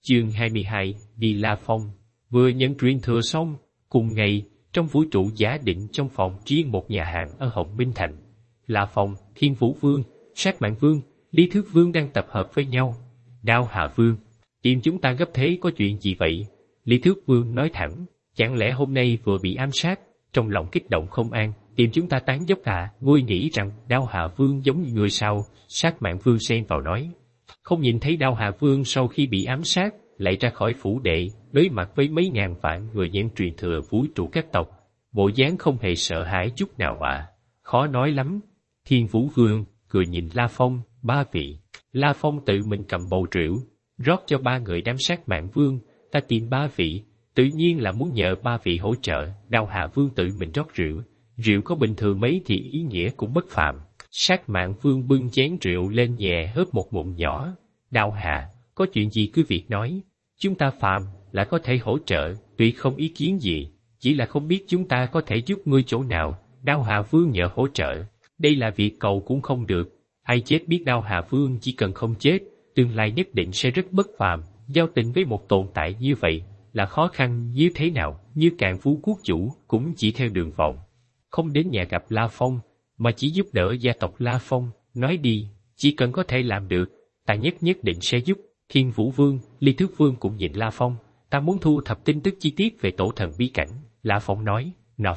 Chương 22, đi La Phong. Vừa nhận truyền thừa xong, cùng ngày, trong vũ trụ giả định trong phòng riêng một nhà hàng ở Hồng Minh Thành, La Phong, Thiên Vũ Vương, Sát Mạn Vương, Lý Thước Vương đang tập hợp với nhau. Đao Hà Vương, tìm chúng ta gấp thế có chuyện gì vậy? Lý Thước Vương nói thẳng, chẳng lẽ hôm nay vừa bị ám sát, trong lòng kích động không an, tìm chúng ta tán dốc à? Ngươi nghĩ rằng Đao Hà Vương giống như người sao? Sát Mạn Vương xen vào nói. Không nhìn thấy Đao Hà Vương sau khi bị ám sát, lại ra khỏi phủ đệ, đối mặt với mấy ngàn vạn người nhận truyền thừa vũ trụ các tộc, bộ dáng không hề sợ hãi chút nào à? Khó nói lắm. Thiên Vũ Vương cười nhìn La Phong, ba vị. La Phong tự mình cầm bầu rượu, rót cho ba người đám Sát Mạn Vương. Ta tìm ba vị, tự nhiên là muốn nhờ ba vị hỗ trợ. Đao Hà Vương tự mình rót rượu, rượu có bình thường mấy thì ý nghĩa cũng bất phàm. Sát Mạn Vương bưng chén rượu lên nhẹ hớp một ngụm nhỏ. Đao Hà, có chuyện gì cứ việc nói, chúng ta phàm là có thể hỗ trợ, tuy không ý kiến gì, chỉ là không biết chúng ta có thể giúp ngươi chỗ nào. Đao Hà Vương nhờ hỗ trợ, đây là việc cầu cũng không được. Ai chết biết Đao Hà Vương chỉ cần không chết, tương lai nhất định sẽ rất bất phàm. Giao tình với một tồn tại như vậy là khó khăn như thế nào, như Càn Phú quốc chủ cũng chỉ theo đường vòng, không đến nhà gặp La Phong, mà chỉ giúp đỡ gia tộc La Phong. Nói đi, chỉ cần có thể làm được, ta nhất định sẽ giúp. Thiên Vũ Vương, Lý Thước Vương cũng nhìn La Phong. Ta muốn thu thập tin tức chi tiết về tổ thần bí cảnh. La Phong nói.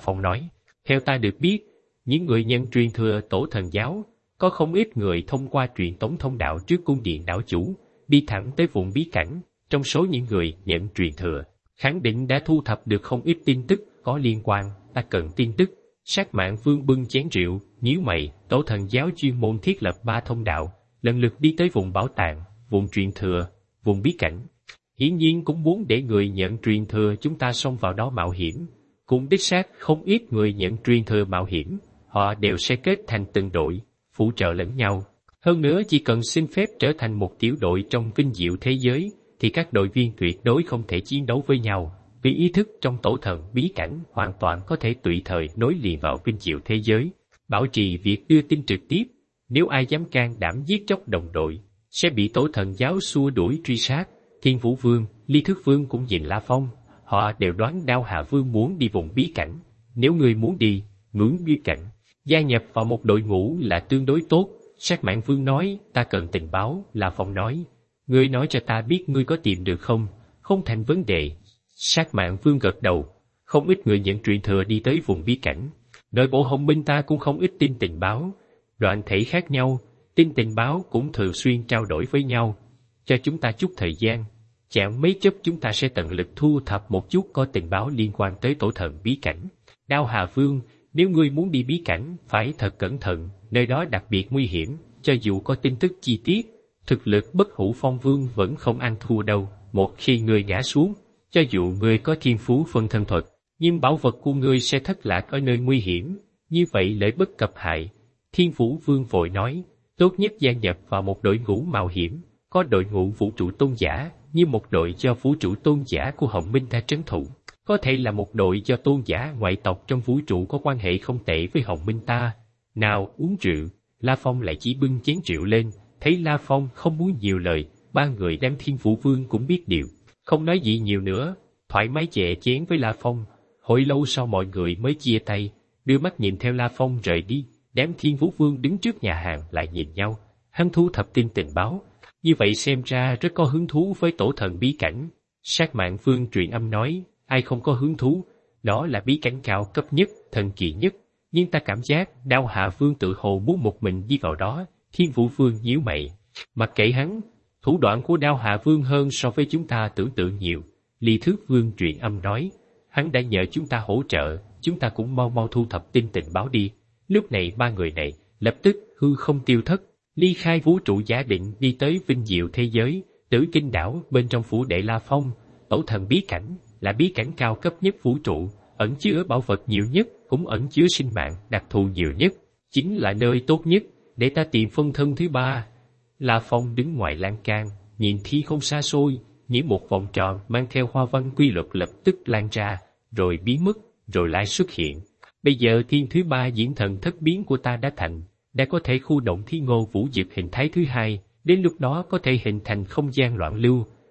Theo ta được biết, những người nhận truyền thừa tổ thần giáo, có không ít người thông qua truyền tống thông đạo trước cung điện đảo chủ, đi thẳng tới vùng bí cảnh. Trong số những người nhận truyền thừa, khẳng định đã thu thập được không ít tin tức có liên quan. Ta cần tin tức. Sát Mạn Vương bưng chén rượu, nhíu mày. Tổ thần giáo chuyên môn thiết lập 3 thông đạo, lần lượt đi tới vùng bảo tàng, vùng truyền thừa, vùng bí cảnh. Hiển nhiên cũng muốn để người nhận truyền thừa chúng ta xông vào đó mạo hiểm. Cũng đích xác không ít người nhận truyền thừa mạo hiểm, họ đều sẽ kết thành từng đội, phụ trợ lẫn nhau. Hơn nữa chỉ cần xin phép trở thành một tiểu đội trong vinh diệu thế giới, thì các đội viên tuyệt đối không thể chiến đấu với nhau. Vì ý thức trong tổ thần bí cảnh hoàn toàn có thể tùy thời nối liền vào vinh diệu thế giới, bảo trì việc đưa tin trực tiếp. Nếu ai dám can đảm giết chóc đồng đội, sẽ bị tổ thần giáo xua đuổi truy sát. Thiên Vũ Vương, Lý Thước Vương cũng nhìn La Phong. Họ đều đoán Đao Hà Vương muốn đi vùng bí cảnh. Nếu người muốn đi, ngưỡng bí cảnh, gia nhập vào một đội ngũ là tương đối tốt. Sát Mạn Vương nói, ta cần tình báo. La Phong nói, ngươi nói cho ta biết ngươi có tìm được không? Không thành vấn đề. Sát Mạn Vương gật đầu. Không ít người nhận truyền thừa đi tới vùng bí cảnh. Nội bộ Hồng Minh ta cũng không ít tin tình báo. Đoàn thể khác nhau, tin tình báo cũng thường xuyên trao đổi với nhau. Cho chúng ta chút thời gian, chẳng mấy chốc chúng ta sẽ tận lực thu thập một chút có tình báo liên quan tới tổ thần bí cảnh. Đao Hà Vương, nếu ngươi muốn đi bí cảnh, phải thật cẩn thận, nơi đó đặc biệt nguy hiểm. Cho dù có tin tức chi tiết, thực lực bất hủ Phong Vương vẫn không ăn thua đâu. Một khi ngươi ngã xuống, cho dù ngươi có thiên phú phân thân thuật, nhưng bảo vật của ngươi sẽ thất lạc ở nơi nguy hiểm, như vậy lợi bất cập hại. Thiên Vũ Vương vội nói, tốt nhất gia nhập vào một đội ngũ mạo hiểm, có đội ngũ vũ trụ tôn giả, như một đội do vũ trụ tôn giả của Hồng Minh ta trấn thủ, có thể là một đội do tôn giả ngoại tộc trong vũ trụ có quan hệ không tệ với Hồng Minh ta. Nào, uống rượu. La Phong lại chỉ bưng chén rượu lên, thấy La Phong không muốn nhiều lời, ba người đám Thiên Vũ Vương cũng biết điều, không nói gì nhiều nữa, thoải mái chè chén với La Phong. Hồi lâu sau mọi người mới chia tay, đưa mắt nhìn theo La Phong rời đi. Đám Thiên Vũ Vương đứng trước nhà hàng lại nhìn nhau. Hắn thu thập tin tình báo, như vậy xem ra rất có hứng thú với tổ thần bí cảnh. Sát Mạn Vương truyền âm nói, ai không có hứng thú, đó là bí cảnh cao cấp nhất, thần kỳ nhất. Nhưng ta cảm giác Đao Hà Vương tự hồ muốn một mình đi vào đó. Thiên Vũ Vương nhíu mày, mặc kệ hắn, thủ đoạn của Đao Hà Vương hơn so với chúng ta tưởng tượng nhiều. Lý Thước Vương truyền âm nói, hắn đã nhờ chúng ta hỗ trợ, chúng ta cũng mau thu thập tin tình báo đi. Lúc này ba người này lập tức hư không tiêu thất, ly khai vũ trụ giả định đi tới vinh diệu thế giới, Tử Kinh đảo bên trong phủ đệ La Phong. Tổ thần bí cảnh là bí cảnh cao cấp nhất vũ trụ, ẩn chứa bảo vật nhiều nhất, cũng ẩn chứa sinh mạng đặc thù nhiều nhất, chính là nơi tốt nhất để ta tìm phân thân thứ ba. La Phong đứng ngoài lan can, nhìn thiên không xa xôi, như một vòng tròn mang theo hoa văn quy luật lập tức lan ra, rồi biến mất, rồi lại xuất hiện. Bây giờ thiên thứ ba diễn thần thất biến của ta đã thành, đã có thể khu động Thiên Ngô Vũ Dực hình thái thứ hai, đến lúc đó có thể hình thành không gian loạn lưu,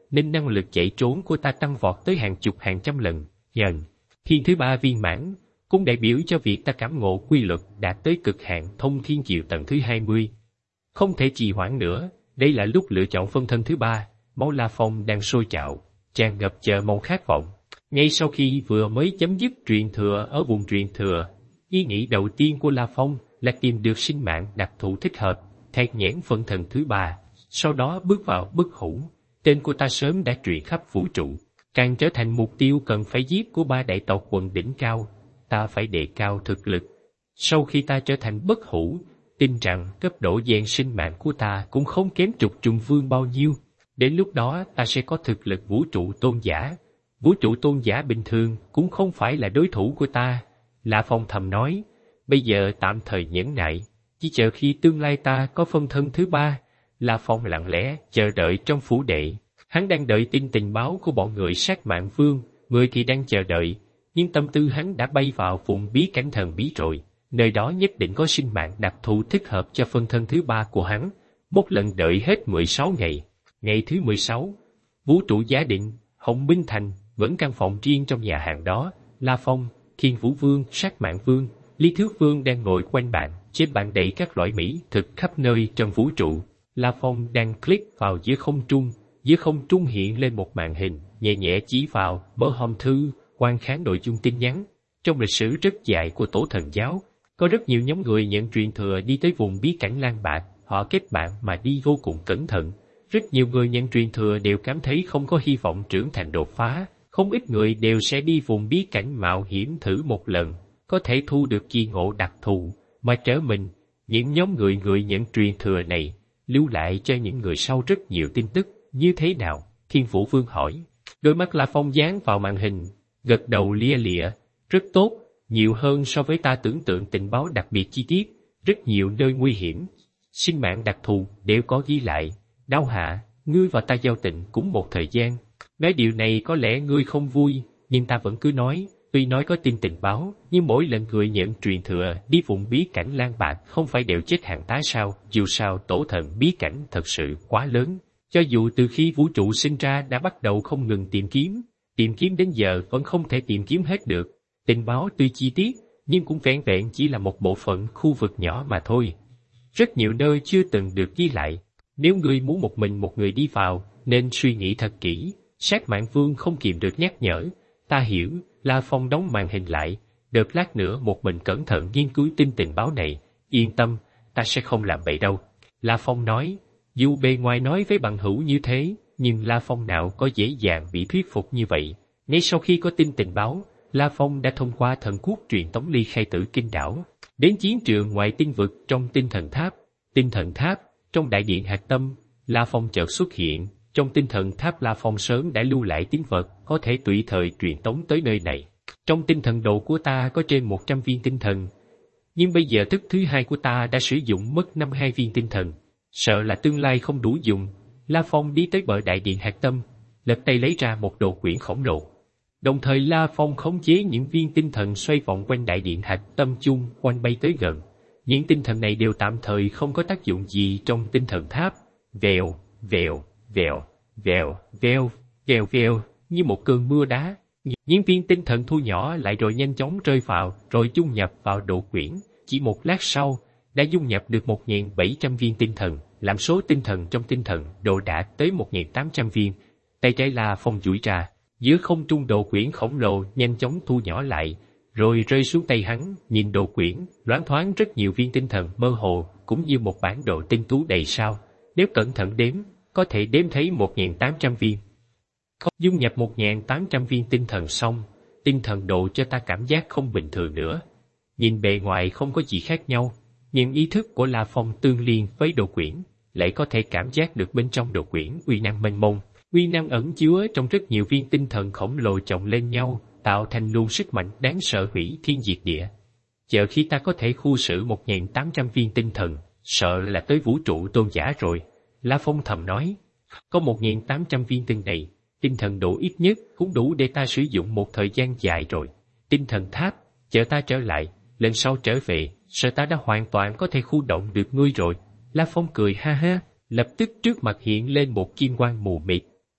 nên năng lực chạy trốn của ta tăng vọt tới hàng chục hàng trăm lần. Nhân thiên thứ ba viên mãn, cũng đại biểu cho việc ta cảm ngộ quy luật đạt tới cực hạn thông thiên diệu tầng thứ 20. Không thể trì hoãn nữa, đây là lúc lựa chọn phân thân thứ ba. Máu La Phong đang sôi trào, tràn ngập chờ mong khát vọng. Ngay sau khi vừa mới chấm dứt truyền thừa ở vùng truyền thừa, ý nghĩ đầu tiên của La Phong là tìm được sinh mạng đặc thù thích hợp, thẹt nhẽn phân thân thứ ba, sau đó bước vào bất hủ. Tên của ta sớm đã truyền khắp vũ trụ, càng trở thành mục tiêu cần phải giết của ba đại tộc quần đỉnh cao. Ta phải đề cao thực lực. Sau khi ta trở thành bất hủ, tin rằng cấp độ gen sinh mạng của ta cũng không kém Trục Trùng Vương bao nhiêu. Đến lúc đó ta sẽ có thực lực vũ trụ tôn giả. Vũ trụ tôn giả bình thường cũng không phải là đối thủ của ta. La Phong thầm nói, bây giờ tạm thời nhẫn nại, chỉ chờ khi tương lai ta có phân thân thứ ba. La Phong lặng lẽ chờ đợi trong phủ đệ. Hắn đang đợi tin tình báo của bọn người Sát Mạng Vương, người thì đang chờ đợi, nhưng tâm tư hắn đã bay vào vùng bí cảnh thần bí rồi. Nơi đó nhất định có sinh mạng đặc thù thích hợp cho phân thân thứ ba của hắn. Một lần đợi hết 16 ngày. Ngày thứ 16, vũ trụ Giá Định, Hồng Minh Thành, vẫn căn phòng riêng trong nhà hàng đó. La Phong, Thiên Vũ Vương, Sát Mạng Vương, Lý Thước Vương đang ngồi quanh bàn, trên bàn đầy các loại mỹ thực khắp nơi trong vũ trụ. La Phong đang click vào giữa không trung hiện lên một màn hình, nhẹ nhẹ chỉ vào bờ hòm thư, quan kháng nội dung tin nhắn. Trong lịch sử rất dài của Tổ Thần Giáo, có rất nhiều nhóm người nhận truyền thừa đi tới vùng bí cảnh Lang Bạc, họ kết bạn mà đi vô cùng cẩn thận. Rất nhiều người nhận truyền thừa đều cảm thấy không có hy vọng trưởng thành đột phá, không ít người đều sẽ đi vùng bí cảnh mạo hiểm thử một lần, có thể thu được kỳ ngộ đặc thù, mà trở mình. Những nhóm người nhận truyền thừa này, lưu lại cho những người sau rất nhiều tin tức, như thế nào? Thiên Vũ Vương hỏi. Đôi mắt La Phong dán vào màn hình, gật đầu lia lịa, rất tốt, nhiều hơn so với ta tưởng tượng tình báo đặc biệt chi tiết, rất nhiều nơi nguy hiểm, sinh mạng đặc thù đều có ghi lại. Đao Hạ, ngươi và ta giao tình cũng một thời gian. Nói điều này có lẽ ngươi không vui, nhưng ta vẫn cứ nói, tuy nói có tin tình báo, nhưng mỗi lần người nhận truyền thừa đi vùng bí cảnh Lang Bạc không phải đều chết hàng tá sao, dù sao tổ thần bí cảnh thật sự quá lớn. Cho dù từ khi vũ trụ sinh ra đã bắt đầu không ngừng tìm kiếm đến giờ vẫn không thể tìm kiếm hết được. Tình báo tuy chi tiết, nhưng cũng vẹn vẹn chỉ là một bộ phận khu vực nhỏ mà thôi. Rất nhiều nơi chưa từng được ghi lại. Nếu ngươi muốn một mình một người đi vào, nên suy nghĩ thật kỹ. Sát Mạng Vương không kìm được nhắc nhở. Ta hiểu. La Phong đóng màn hình lại. Đợt lát nữa một mình cẩn thận nghiên cứu tin tình báo này. Yên tâm, ta sẽ không làm vậy đâu. La Phong nói. Dù bề ngoài nói với bằng hữu như thế, nhưng La Phong nào có dễ dàng bị thuyết phục như vậy. Ngay sau khi có tin tình báo, La Phong đã thông qua thần quốc truyền tống ly khai tử kinh đảo, đến chiến trường ngoài tinh vực trong tinh thần tháp. Tinh thần tháp, trong đại điện hạt tâm, La Phong chợt xuất hiện. Trong tinh thần tháp La Phong sớm đã lưu lại tín vật, có thể tùy thời truyền tống tới nơi này. Trong tinh thần đồ của ta có trên 100 viên tinh thần, nhưng bây giờ thức thứ hai của ta đã sử dụng mất 52 viên tinh thần. Sợ là tương lai không đủ dùng. La Phong đi tới bờ đại điện hạt tâm, lật tay lấy ra một đồ quyển khổng lồ. Đồng thời La Phong khống chế những viên tinh thần xoay vòng quanh đại điện hạt tâm chung quanh bay tới gần. Những tinh thần này đều tạm thời không có tác dụng gì trong tinh thần tháp. Vèo, vèo, vèo, vèo, vèo, vèo, vèo, như một cơn mưa đá. Những viên tinh thần thu nhỏ lại rồi nhanh chóng rơi vào, rồi dung nhập vào đồ quyển. Chỉ một lát sau, đã dung nhập được 1.700 viên tinh thần, làm số tinh thần trong tinh thần đồ đạt tới 1.800 viên. Tay trái La Phong duỗi ra, giữa không trung đồ quyển khổng lồ nhanh chóng thu nhỏ lại, rồi rơi xuống tay hắn. Nhìn đồ quyển, loáng thoáng rất nhiều viên tinh thần mơ hồ, cũng như một bản đồ tinh tú đầy sao. Nếu cẩn thận đếm, có thể đếm thấy 1.800 viên. Dung nhập 1.800 viên tinh thần xong, tinh thần độ cho ta cảm giác không bình thường nữa. Nhìn bề ngoài không có gì khác nhau, nhưng ý thức của La Phong tương liên với đồ quyển, lại có thể cảm giác được bên trong đồ quyển uy năng mênh mông. Uy năng ẩn chứa trong rất nhiều viên tinh thần khổng lồ chồng lên nhau, tạo thành luồng sức mạnh đáng sợ hủy thiên diệt địa. Chờ khi ta có thể khu xử 1.800 viên tinh thần, sợ là tới vũ trụ tôn giả rồi. La Phong thầm nói, có 1.800 viên tinh thần độ ít nhất cũng đủ để ta sử dụng một thời gian dài rồi. Tinh thần tháp, chờ ta trở lại, lần sau trở về, sợ ta đã hoàn toàn có thể khu động được ngươi rồi. La Phong cười ha ha, lập tức trước mặt hiện lên một kim quang mù mịt.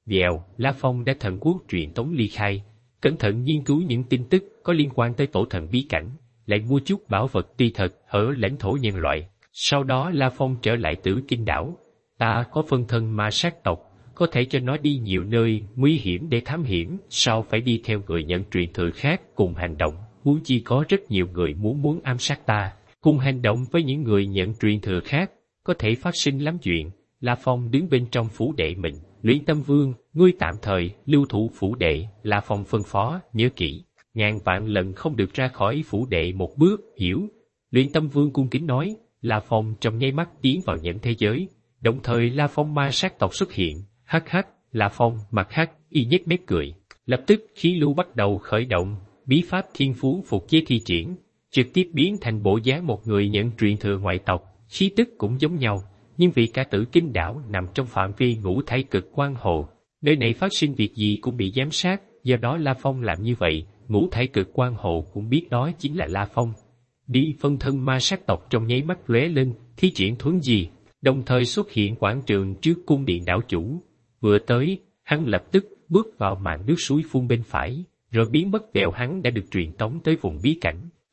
Vèo, La Phong đã thần quốc truyền tống ly khai, cẩn thận nghiên cứu những tin tức có liên quan tới tổ thần bí cảnh, lại mua chút bảo vật ti thật ở lãnh thổ nhân loại. Sau đó La Phong trở lại Tử Kinh đảo. Ta có phân thân ma sát tộc, có thể cho nó đi nhiều nơi nguy hiểm để thám hiểm, sao phải đi theo người nhận truyền thừa khác cùng hành động, huống chi có rất nhiều người muốn ám sát ta. Cùng hành động với những người nhận truyền thừa khác, có thể phát sinh lắm chuyện. La Phong đứng bên trong phủ đệ mình. Luyện Tâm Vương, ngươi tạm thời lưu thủ phủ đệ. La Phong phân phó, nhớ kỹ, ngàn vạn lần không được ra khỏi phủ đệ một bước, hiểu? Luyện Tâm Vương cung kính nói. La Phong trong nháy mắt tiến vào nhẫn thế giới, đồng thời La Phong ma sát tộc xuất hiện. Hắc hắc, La Phong mặt hắc, y nhếch mép cười. Lập tức khí lưu bắt đầu khởi động, bí pháp thiên phú phục chế thi triển, trực tiếp biến thành bộ dáng một người nhận truyền thừa ngoại tộc, khí tức cũng giống nhau, nhưng vì cả Tử Kinh đảo nằm trong phạm vi ngũ thải cực quang hồ, nơi này phát sinh việc gì cũng bị giám sát, do đó La Phong làm như vậy, ngũ thải cực quang hồ cũng biết đó chính là La Phong. Đi phân thân ma sát tộc trong nháy mắt lóe lên, thi triển thuấn gì, đồng thời xuất hiện quảng trường trước cung điện đảo chủ. Vừa tới, hắn lập tức bước vào màn nước suối phun bên phải, rồi biến mất vèo hắn đã được truyền tống tới vùng bí cảnh.